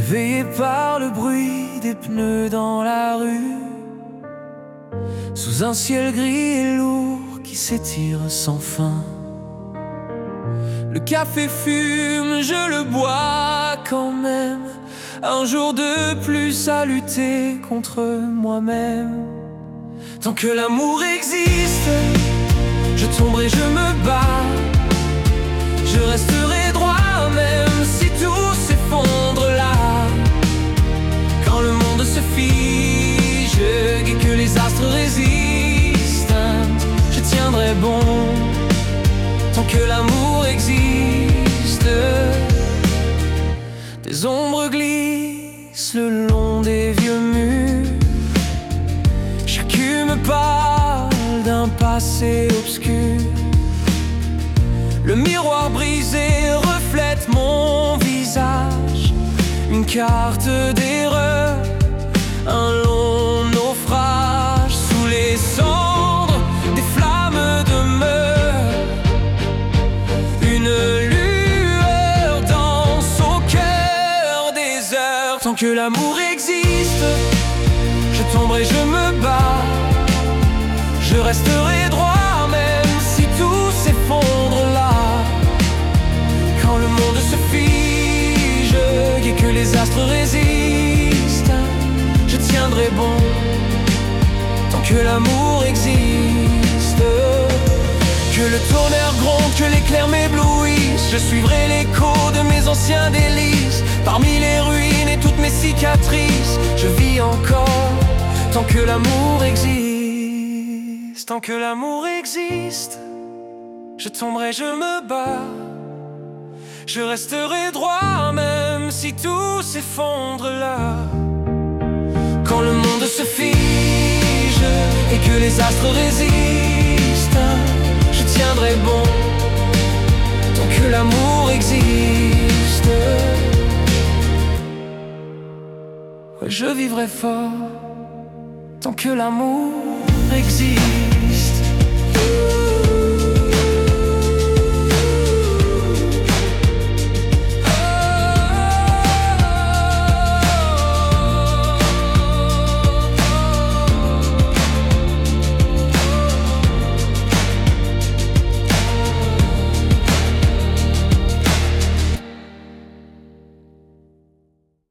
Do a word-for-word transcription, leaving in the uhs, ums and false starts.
Réveillé par le bruit des pneus dans la rue, sous un ciel gris et lourd qui s'étire sans fin. Le café fume, je le bois quand même. Un jour de plus à lutter contre moi-même. Tant que l'amour existe, je tomberai, je me bats. Je resterai droit même si tout s'effondre là. Quand le monde se fige et que les astres résistent, je tiendrai bon. Tant que l'amour existe, des ombres glissent le long des vieux murs. Chacune me parle d'un passé obscur. Le miroir brisé reflète mon visage, une carte d'erreur, un long naufrage. Sous les cendres des flammes demeurent, une lueur danse au cœur des heures. Tant que l'amour existe, je tomberai, je me bats. Je resterai droit même si tout s'effondre là. Quand le monde se fige et que les astres résistent, je tiendrai bon. Tant que l'amour existe. Que le tonnerre gronde, que l'éclair m'éblouisse, je suivrai l'écho de mes anciens délices. Parmi les ruines et toutes mes cicatrices, je vis encore. Tant que l'amour existe. Tant que l'amour existe, je tomberai, je me bats. Je resterai droit même si tout s'effondre là. Quand le monde se fige et que les astres résistent, je tiendrai bon. Tant que l'amour existe, ouais, je vivrai fort. Tant que l'amour existe.